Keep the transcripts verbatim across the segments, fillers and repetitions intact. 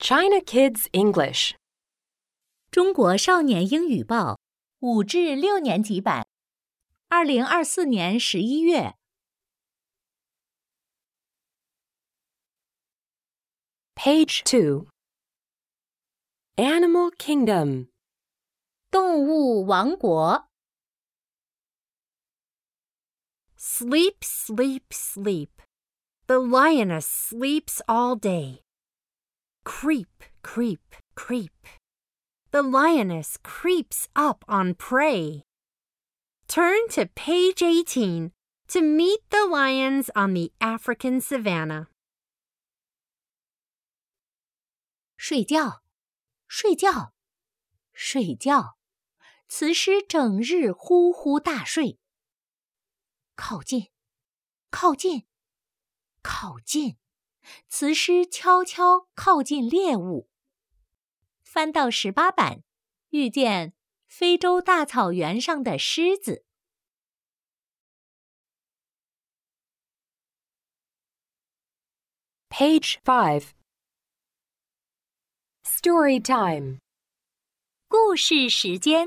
China Kids English 中国少年英语报五至六年级版，二零二四年十一月。 Page two Animal Kingdom 动物王国。 Sleep, sleep, sleep. The lioness sleeps all day. Creep, creep, creep. The lioness creeps up on prey. Turn to page eighteen to meet the lions on the African savanna. 睡觉，睡觉，睡觉。雌狮整日呼呼大睡。靠近，靠近，靠近。雌狮悄悄靠近猎物。翻到十八版，遇见非洲大草原上的狮子。 Page five Story time 故事时间。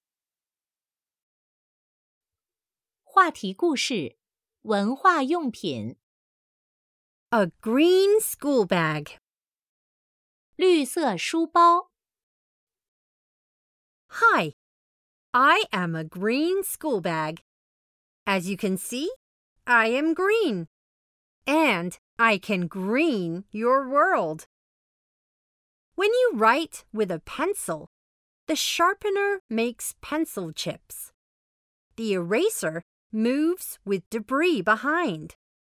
话题故事，文化用品。 A green school bag. 绿色书包。 Hi, I am a green school bag. As you can see, I am green. And I can green your world. When you write with a pencil, the sharpener makes pencil chips. The eraser moves with debris behind.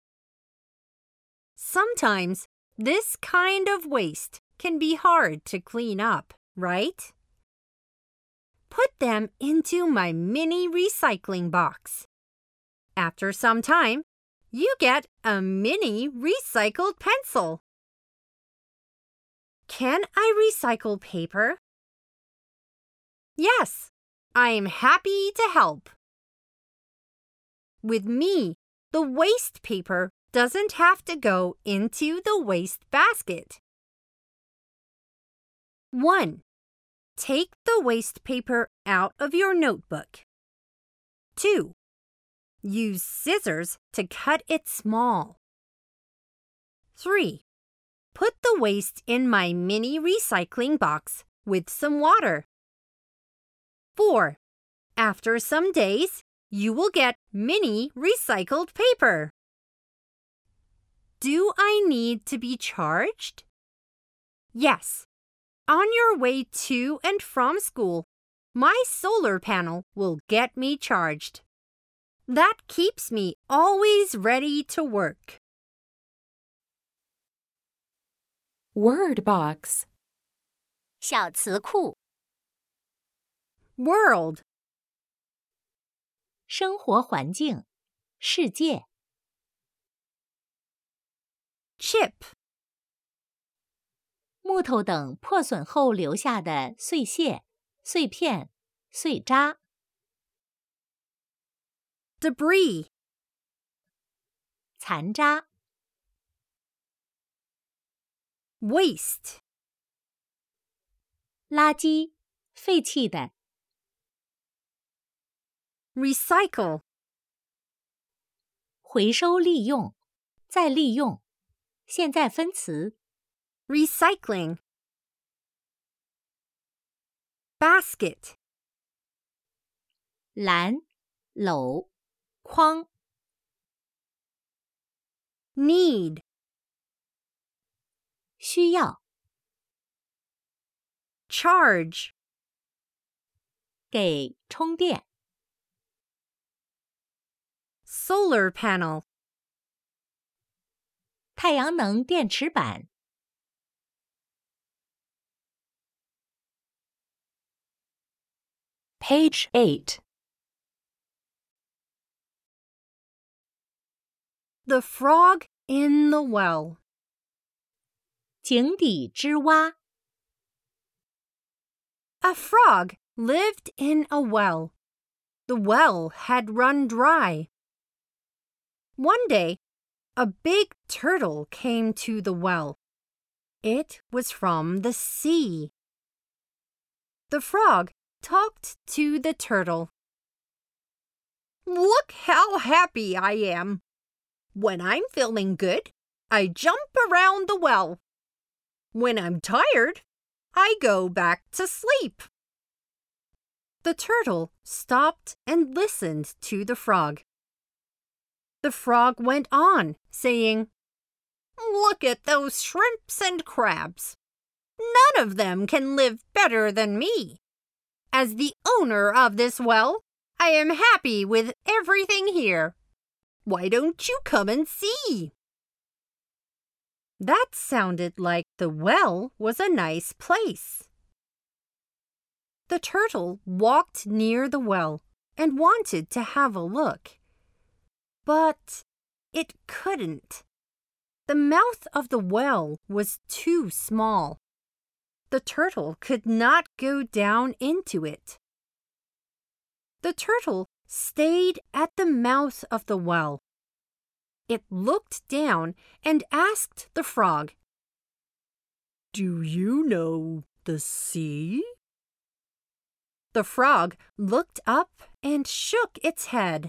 Sometimes this kind of waste can be hard to clean up, right? Put them into my mini recycling box. After some time, you get a mini recycled pencil. Can I recycle paper? Yes, I'm happy to help. With me, the waste paper doesn't have to go into the waste basket. one. Take the waste paper out of your notebook. two. Use scissors to cut it small. three. Put the waste in my mini recycling box with some water. four. After some days, you will get mini recycled paper. Do I need to be charged? Yes. On your way to and from school, my solar panel will get me charged. That keeps me always ready to work. Word box 小词库。 World. 生活环境，世界。 Chip. 木头等破损后留下的碎屑、碎片、碎渣。 Debris. 残渣。 Waste. 垃圾，废弃的。 Recycle. 回收利用，再利用。现在分词。 Recycling. Basket. 篮、篓、筐。 Need. 需要。 Charge. 给充电。 Solar panel. 太阳能电池板。 Page eight The frog in the well. 井底之蛙。 A frog lived in a well. The well had run dry. One day, a big turtle came to the well. it was from the sea. The frog talked to the turtle. Look how happy I am. When I'm feeling good, I jump around the well. When I'm tired, I go back to sleep. The turtle stopped and listened to the frog. The frog went on, saying, Look at those shrimps and crabs. None of them can live better than me. As the owner of this well, I am happy with everything here. Why don't you come and see? That sounded like the well was a nice place. The turtle walked near the well and wanted to have a look. But it couldn't. The mouth of the well was too small. The turtle could not go down into it. The turtle stayed at the mouth of the well. It looked down and asked the frog, Do you know the sea? The frog looked up and shook its head.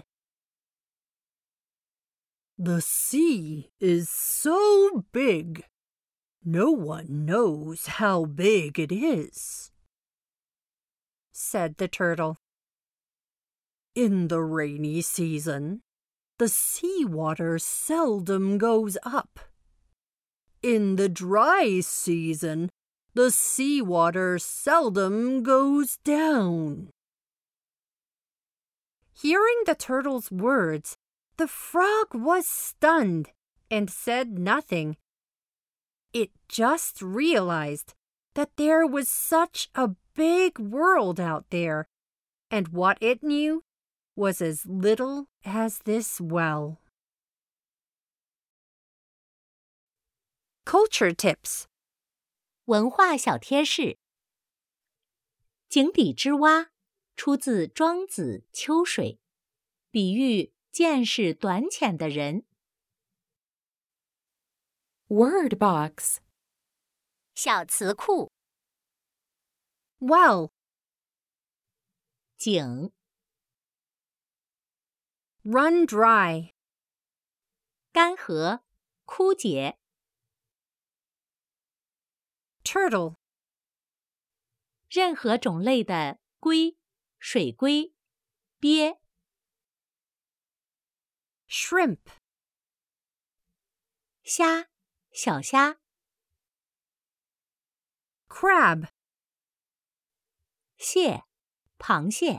The sea is so big. No one knows how big it is, said the turtle. In the rainy season, the seawater seldom goes up. In the dry season, the seawater seldom goes down. Hearing the turtle's words, the frog was stunned and said nothing. It just realized that there was such a big world out there, and what it knew was as little as this well. Culture tips. 文化小贴士。井底之蛙出自《庄子·秋水》，比喻见识短浅的人。 Word box. 小词库。 Well. 井。 Run dry. 干涸，枯竭。 Turtle. 任何种类的龟、水龟、鳖。 Shrimp. 虾、小虾。 Crab. 蟹、螃蟹。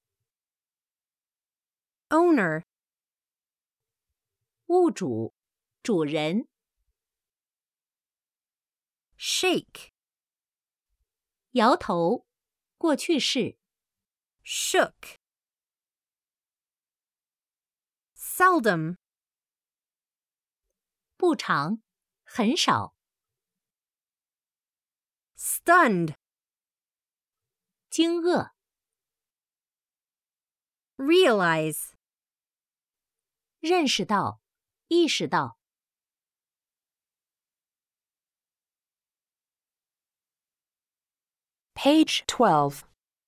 Owner. 物主、主人。 Shake. 摇头，过去式。 Shook. Seldom. 不常，很少。 Stunned. 惊愕。 Realize. 认识到，意识到。 Page twelve.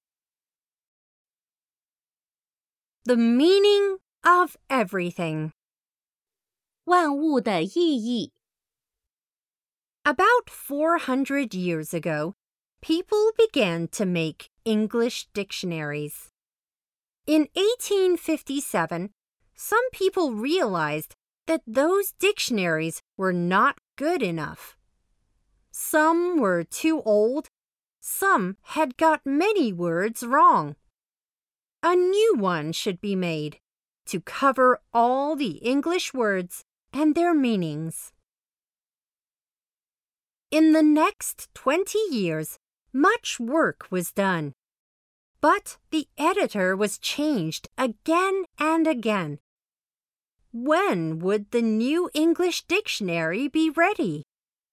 The meaning of everything. 万物的意义。 About four hundred years ago, people began to make English dictionaries. In eighteen fifty-seven, some people realized that those dictionaries were not good enough. Some were too old, some had got many words wrong. A new one should be made to cover all the English words and their meanings. In the next twenty years, much work was done. But the editor was changed again and again. When would the new English dictionary be ready?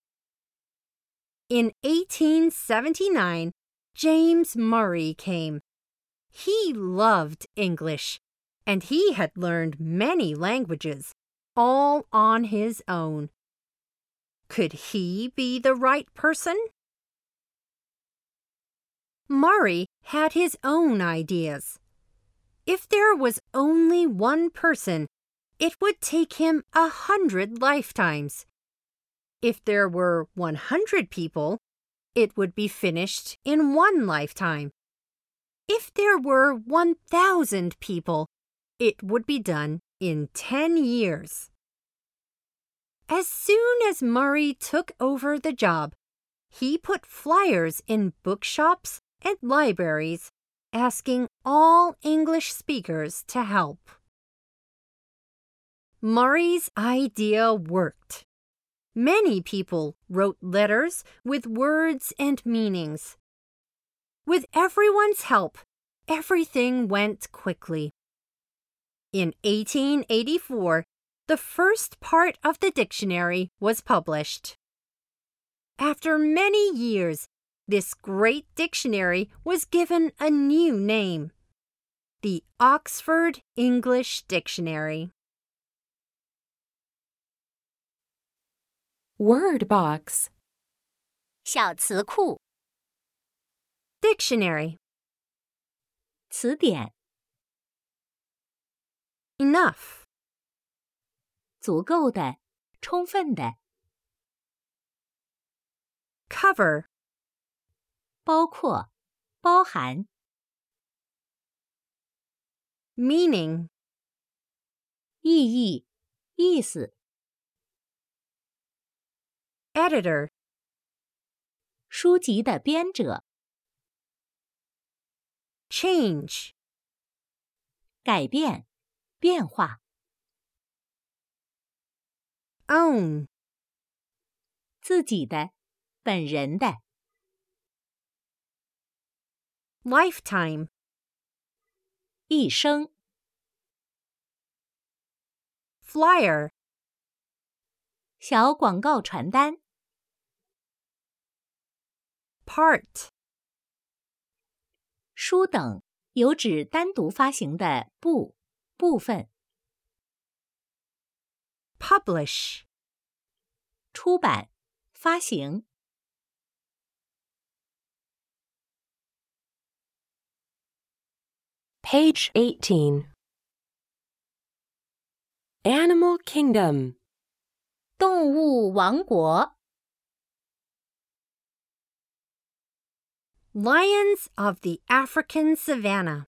In eighteen seventy-nine, James Murray came. He loved English, and he had learned many languages, all on his own. Could he be the right person? Murray had his own ideas. If there was only one person, it would take him a hundred lifetimes. If there were one hundred people, it would be finished in one lifetime. If there were one thousand people, it would be done in ten years. As soon as Murray took over the job, he put flyers in bookshops and libraries asking all English speakers to help. Murray's idea worked. Many people wrote letters with words and meanings. With everyone's help, everything went quickly. In eighteen eighty-four, the first part of the dictionary was published. After many years, this great dictionary was given a new name, the Oxford English Dictionary. Word box. 小词库 Dictionary. 词典 Enough. 足够的充分的 Cover. 包括包含 Meaning. 意义意思 Editor. 书籍的编者 Change. 改变变化 Own. 自己的本人的 Lifetime. 一生 Flyer. 小广告传单 Part. 书等有指单独发行的部部分 Publish. 出版发行 Page eighteen. Animal Kingdom. 动物王国 Lions of the African Savannah.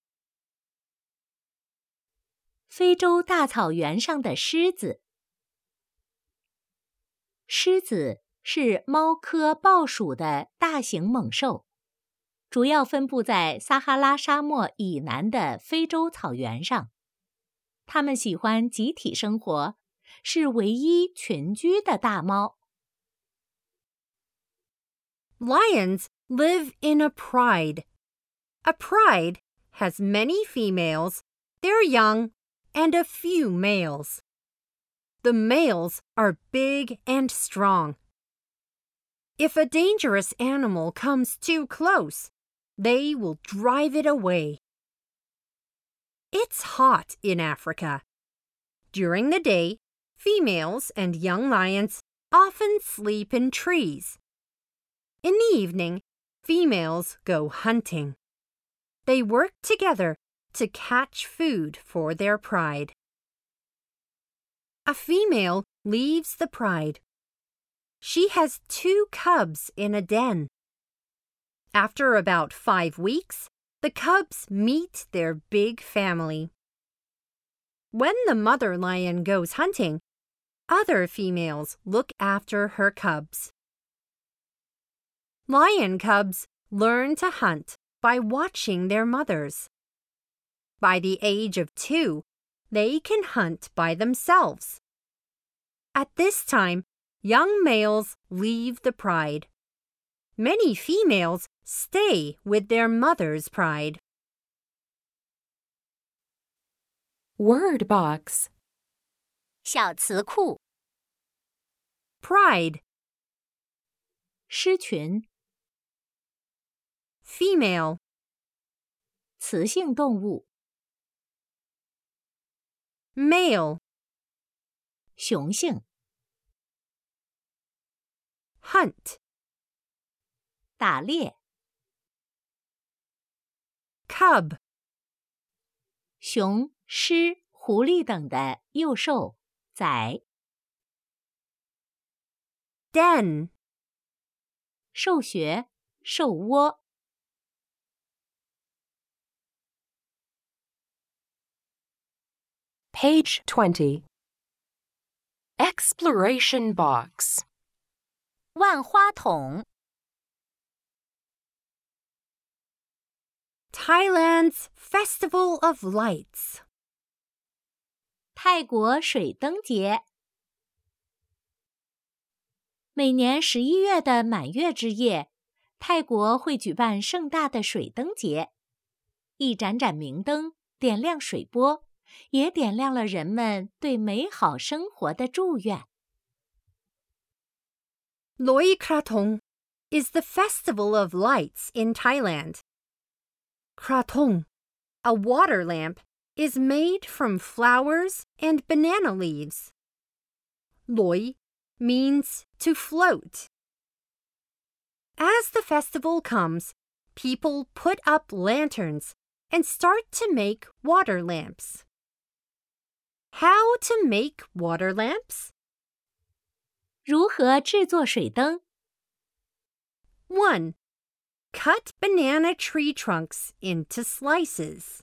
非洲大草原上的狮子狮子是猫科豹属的大型猛兽，主要分布在撒哈拉沙漠以南的非洲草原上。它们喜欢集体生活，是唯一群居的大猫。 Lions live in a pride. A pride has many females, their young, and a few males. The males are big and strong. If a dangerous animal comes too close, they will drive it away. It's hot in Africa. During the day, females and young lions often sleep in trees. In the evening, females go hunting. They work together to catch food for their pride. A female leaves the pride. She has two cubs in a den. After about five weeks, the cubs meet their big family. When the mother lion goes hunting, other females look after her cubs. Lion cubs learn to hunt by watching their mothers. By the age of two, they can hunt by themselves. At this time, young males leave the pride. Many females stay with their mother's pride. Word box. 小词库 Pride. 狮群 Female. 雌性动物 Male. 雄性 hunt. 打猎， Cub. 熊、狮、狐狸等的幼兽，崽， Den. 兽穴、兽窝。 Page twenty. Exploration box. 万花筒， Thailand's Festival of Lights. 泰国水灯节。每年十一月的满月之夜，泰国会举办盛大的水灯节，一盏盏明灯点亮水波，也点亮了人们对美好生活的祝愿。 Loy Krathong is the festival of lights in Thailand. Krathong, a water lamp, is made from flowers and banana leaves. Loy means to float. As the festival comes, people put up lanterns and start to make water lamps. How to make water lamps? 如何制作水灯？ one. Cut banana tree trunks into slices.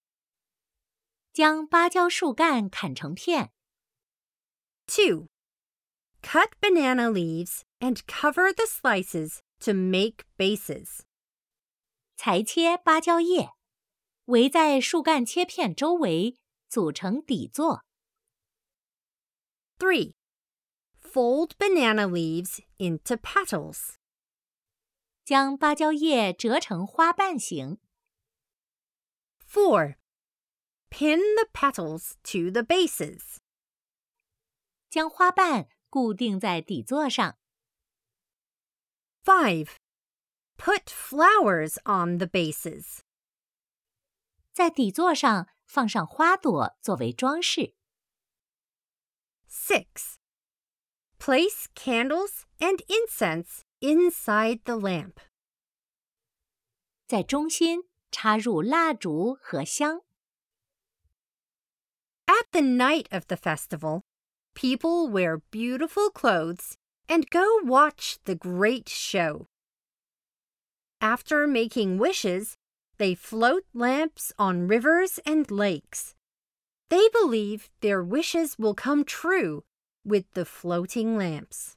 将芭蕉树干砍成片。 two. Cut banana leaves and cover the slices to make bases. 裁切芭蕉叶，围在树干切片周围，组成底座。 three. Fold banana leaves into petals. 将芭蕉叶折成花瓣形。 four. Pin the petals to the bases. 将花瓣固定在底座上。 five. Put flowers on the bases. 在底座上放上花朵作为装饰。 six. Place candles and incense inside the lamp. 在中心插入蜡烛和香。 At the night of the festival, people wear beautiful clothes and go watch the great show. After making wishes, they float lamps on rivers and lakes. They believe their wishes will come true with the floating lamps.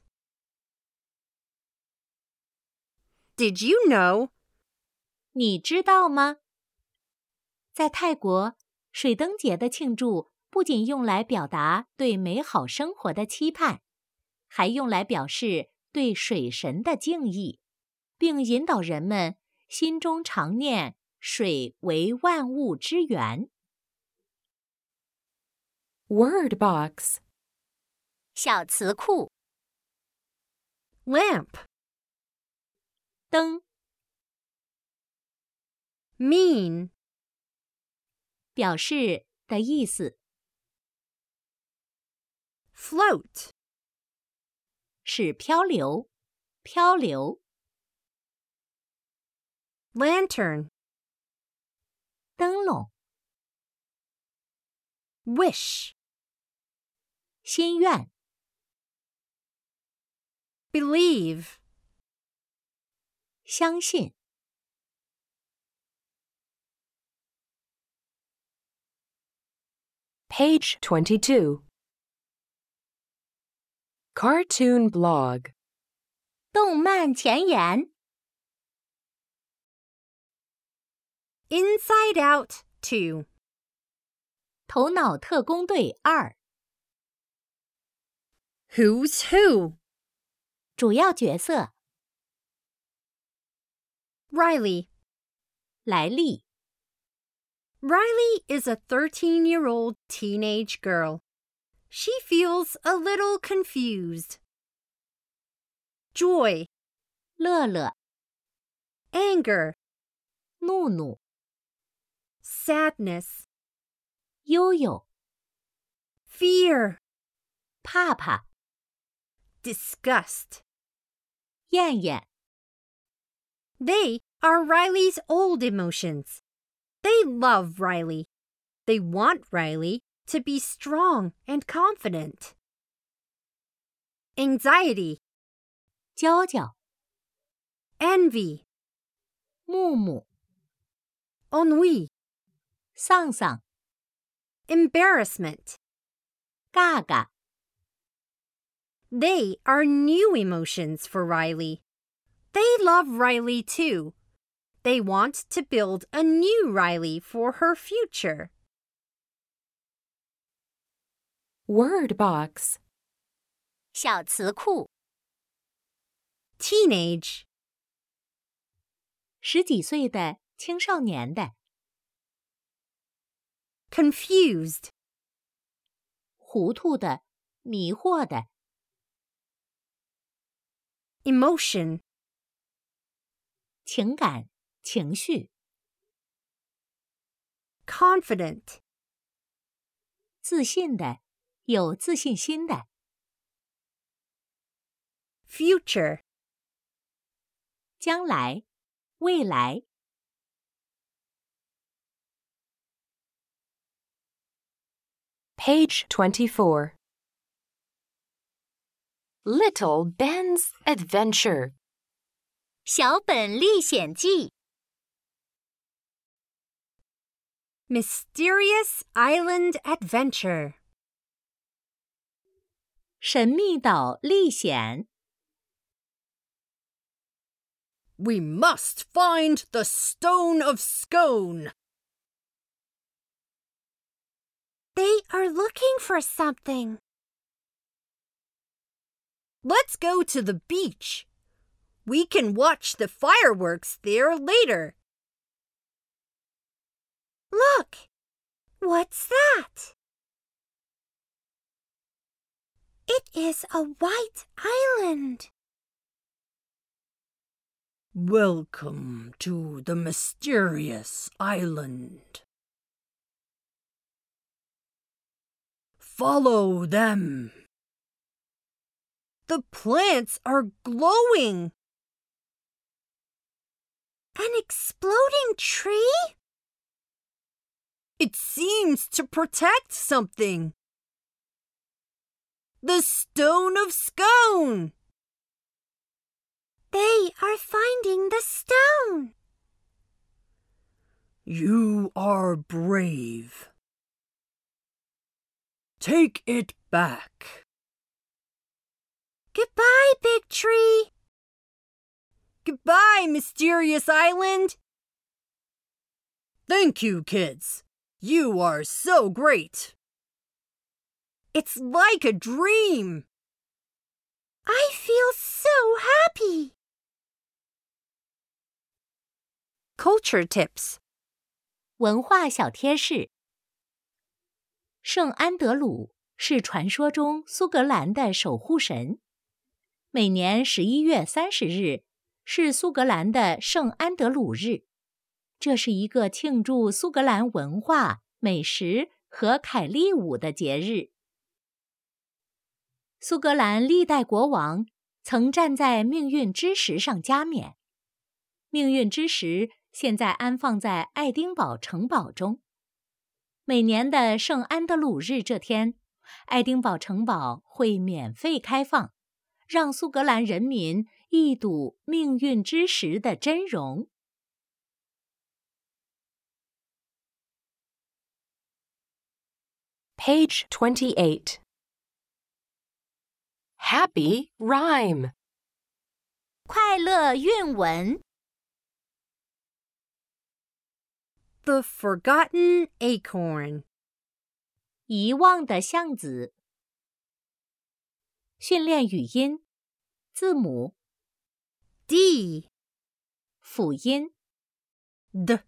Did you know? 你知道吗？在泰国，水灯节的庆祝不仅用来表达对美好生活的期盼，还用来表示对水神的敬意，并引导人们心中常念水为万物之源。 Word box. 小词库， Lamp. 灯， Mean. 表示的意思， Float. 是漂流，漂流， Lantern. 灯笼， Wish. 心愿， Believe. 相信。 Page twenty-two. Cartoon blog. 动漫前言， Inside Out two. 头脑特工队二， Who's Who? 主要角色 Riley. 莱利， Riley is a thirteen-year-old teenage girl. She feels a little confused. Joy. 乐乐， Anger. 怒怒， Sadness. 悠悠， Fear. 怕怕， Disgust. 燕燕。 They are Riley's old emotions. They love Riley. They want Riley to be strong and confident. Anxiety, 娇娇。 envy, 木木。 ennui, 丧丧。 embarrassment. 嘎嘎。 They are new emotions for Riley. They love Riley too. They want to build a new Riley for her future. Word box. 小词库。 Teenage, 十几岁的，青少年的。 confused, 糊涂的，迷惑的。 emotion, 情感，情绪。 confident, 自信的，有自信心的。 future, 将来，未来。 Page twenty-four. Little Ben's Adventure. 小本历险记。 mysterious island adventure. 神秘岛历险。 We must find the Stone of Scone. They are looking for something. Let's go to the beach. We can watch the fireworks there later. Look! What's that? It is a white island. Welcome to the mysterious island. Follow them. The plants are glowing. An exploding tree? It seems to protect something. The Stone of Scone. They are finding the stone. You are brave. Take it back. Goodbye, Big Tree. Goodbye, Mysterious Island. Thank you, kids. You are so great. It's like a dream. I feel so happy. Culture tips. 文化小贴士。圣安德鲁是传说中苏格兰的守护神。每年十一月三十日是苏格兰的圣安德鲁日，这是一个庆祝苏格兰文化、美食和凯利舞的节日。苏格兰历代国王曾站在命运之石上加冕，命运之石现在安放在爱丁堡城堡中。每年的圣安德鲁日这天，爱丁堡城堡会免费开放，让苏格兰人民一睹命运之石的真容。 Page twenty-eight. Happy rhyme. 快乐韵文。 The Forgotten Acorn. 遗忘的橡子。训练语音。字母 D. 辅音 D.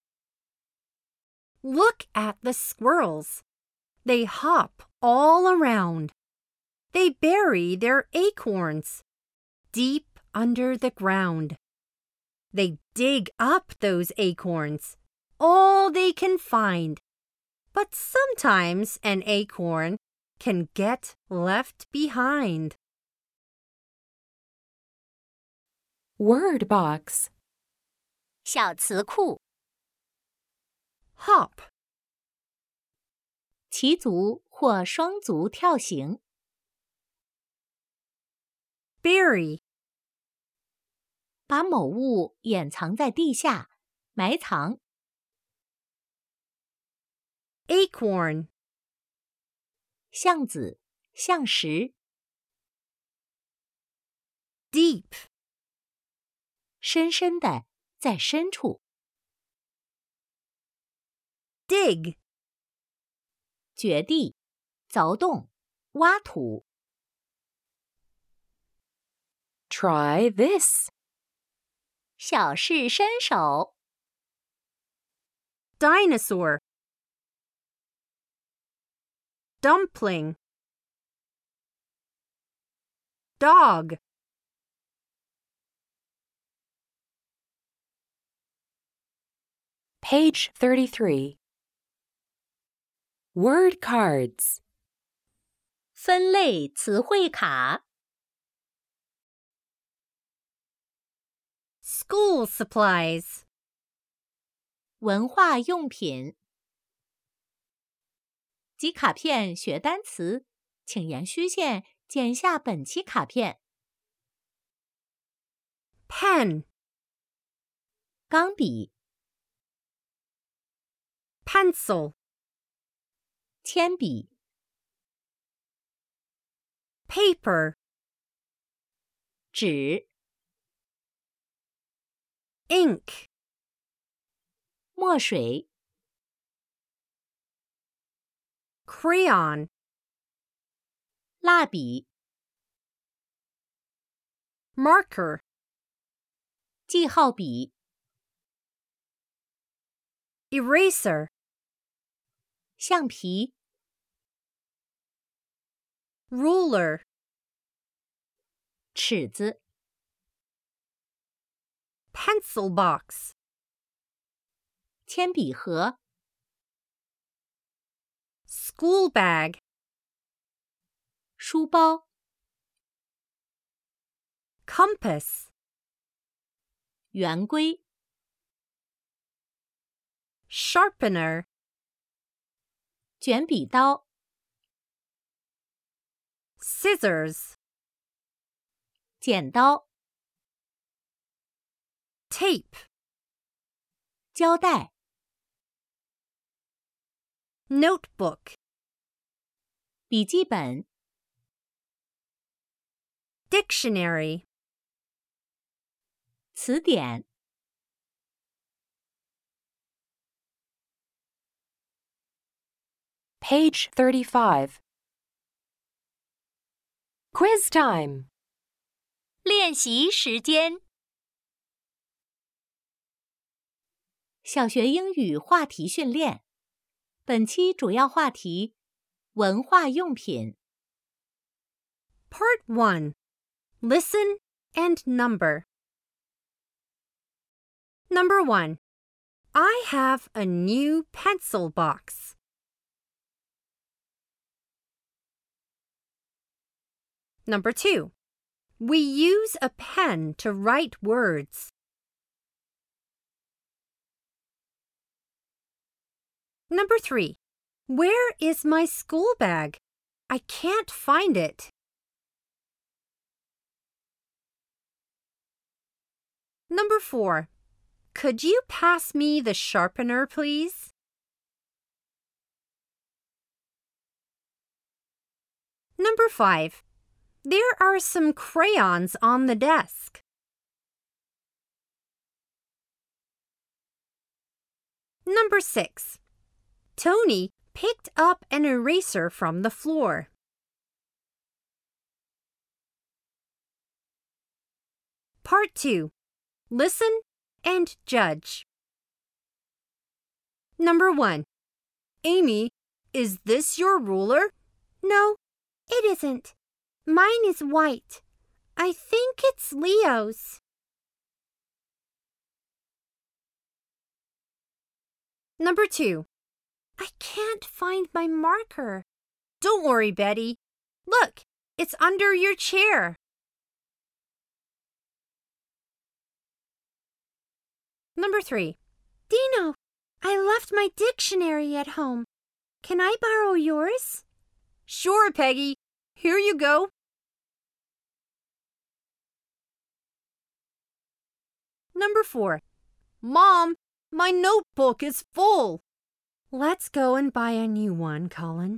Look at the squirrels. They hop all around. They bury their acorns deep under the ground. They dig up those acorns, all they can find. But sometimes an acorn can get left behind. Word box. 小词库。 hop, 齐足或双足跳行。 bury, 把某物掩藏在地下，埋藏。 acorn, 橡子、橡实。 deep, 深深的，在深处。 dig, 掘地、凿洞、挖土。 Try this. 小试身手。 dinosaur, dumpling, dog, Page thirty-three. Word cards. 分类词汇卡。 school supplies, 文化用品。集卡片学单词，请沿虚线剪下本期卡片。 pen, 钢笔、 pencil, 铅笔、 paper, 纸、 ink, 墨水、 crayon, 蜡笔、 marker, 记号笔、 eraser, 橡皮、 ruler, 尺子、 pencil box, 铅笔盒、 school bag, 书包、 compass, 圆规、 sharpener, 卷笔刀、 scissors, 剪刀、 tape, 胶带、 notebook, 笔记本、 dictionary, 词典。 Page thirty-five. Quiz time. 练习时间。小学英语话题训练，本期主要话题：文化用品。 Part one, listen and number. Number one, I have a new pencil box. Number two, we use a pen to write words. Number three, where is my school bag? I can't find it. Number four, could you pass me the sharpener, please? Number five, there are some crayons on the desk. Number six, Tony picked up an eraser from the floor. Part two, listen and judge. Number one, Amy, is this your ruler? No, it isn't. Mine is white. I think it's Leo's. Number two, I can't find my marker. Don't worry, Betty. Look, it's under your chair. Number three. Dino, I left my dictionary at home. Can I borrow yours? Sure, Peggy. Here you go. Number four. Mom, my notebook is full. Let's go and buy a new one, Colin.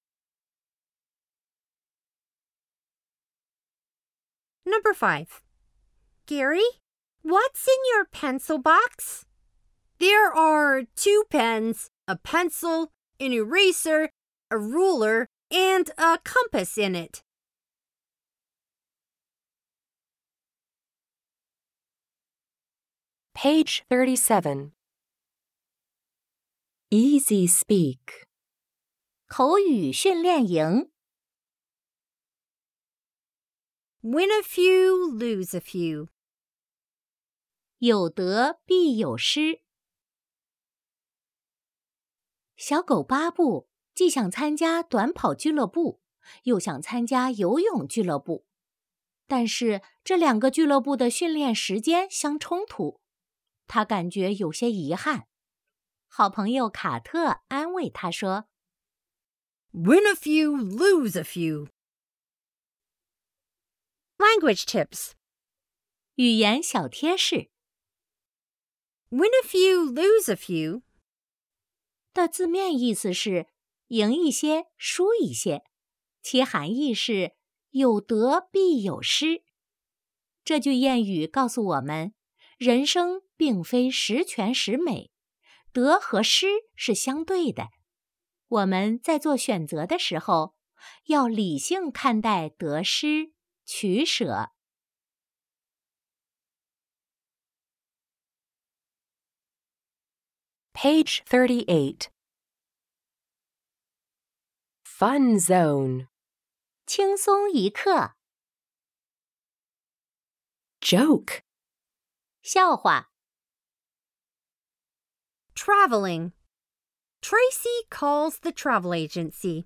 Number five. Gary, what's in your pencil box? There are two pens, a pencil, an eraser, a ruler, and a compass in it. Page thirty-seven. Easy Speak. 口语训练营 Win a few, lose a few. 有得必有失。小狗巴布既想参加短跑俱乐部，又想参加游泳俱乐部，但是这两个俱乐部的训练时间相冲突，他感觉有些遗憾。好朋友卡特安慰他说 Win a few, lose a few. Language tips. 语言小贴士 Win a few, lose a few. 的字面意思是赢一些，输一些，其含义是有得必有失。这句谚语告诉我们，人生并非十全十美，得和失是相对的。我们在做选择的时候，要理性看待得失，取舍。 Page thirty-eight. Fun Zone. 轻松一刻， Joke. 笑话。 Traveling. Tracy calls the travel agency.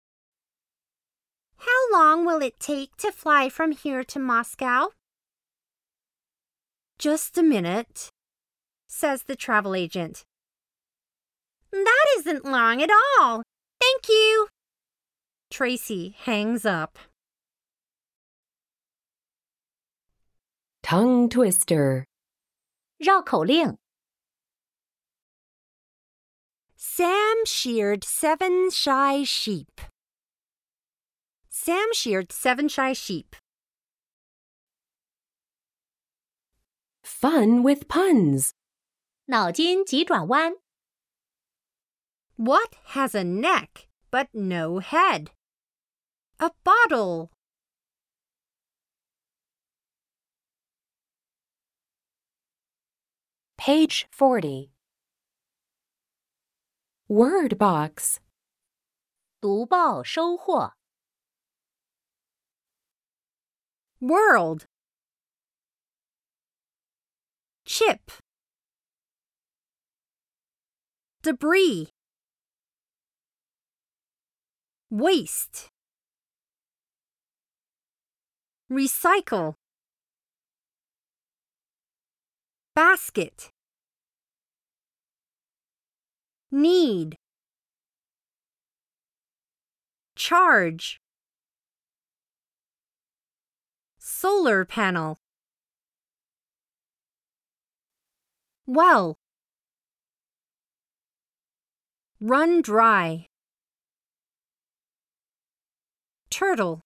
How long will it take to fly from here to Moscow? Just a minute, says the travel agent. That isn't long at all. Thank you. Tracy hangs up. Tongue Twister. 绕口令 Sam sheared seven shy sheep. Sam sheared seven shy sheep. Fun with puns. 脑筋急转弯 What has a neck but no head? A bottle. Page forty. Word Box. 读报收获 World. Chip. Debris. Waste. Recycle. Basket. Need. Charge. Solar panel. Well. Run dry. Turtle.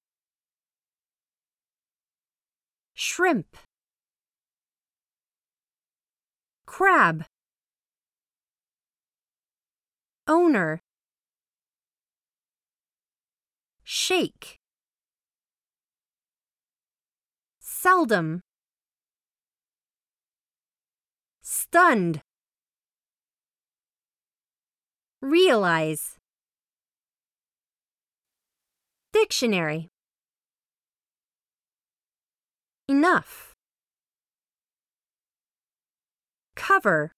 Shrimp. Crab. Owner. Shake. Seldom. Stunned. Realize. Dictionary. Enough. Cover.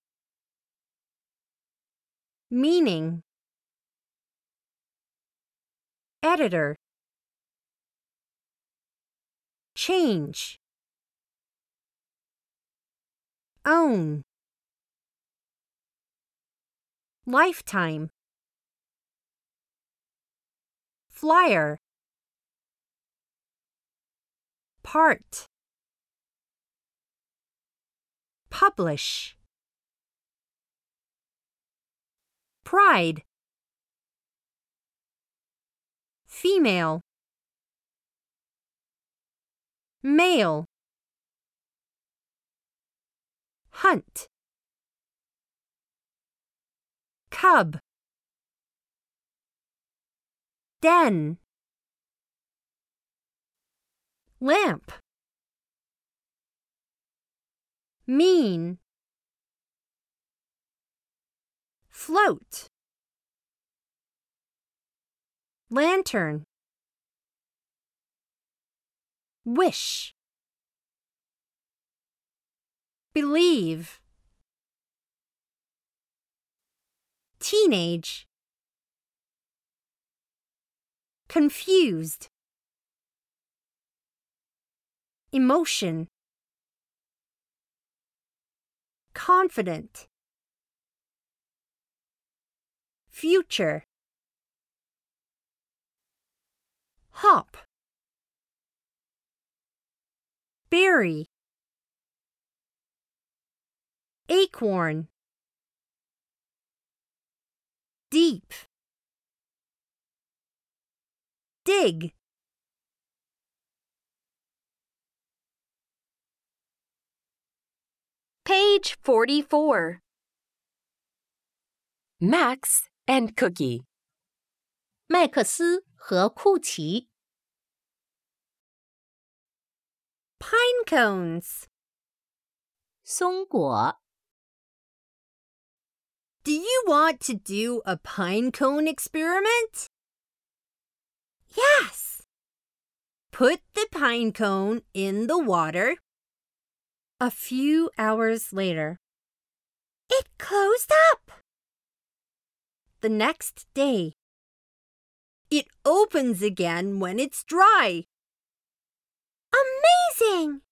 Meaning. Editor. Change. Own. lifetime. Flyer. Part. Publish. Pride. Female. Male. Hunt. Cub. Den. Lamp. Mean. Float. Lantern. Wish. Believe. Teenage. Confused. Emotion. Confident. Future. Hop. Berry. Acorn. Deep. Dig. Page forty-four. Max and Cookie. 麦克斯和库奇。 Pine cones. 松果。 Do you want to do a pine cone experiment? Yes. Put the pine cone in the water. A few hours later. It closed up. The next day. It opens again when it's dry. Amazing!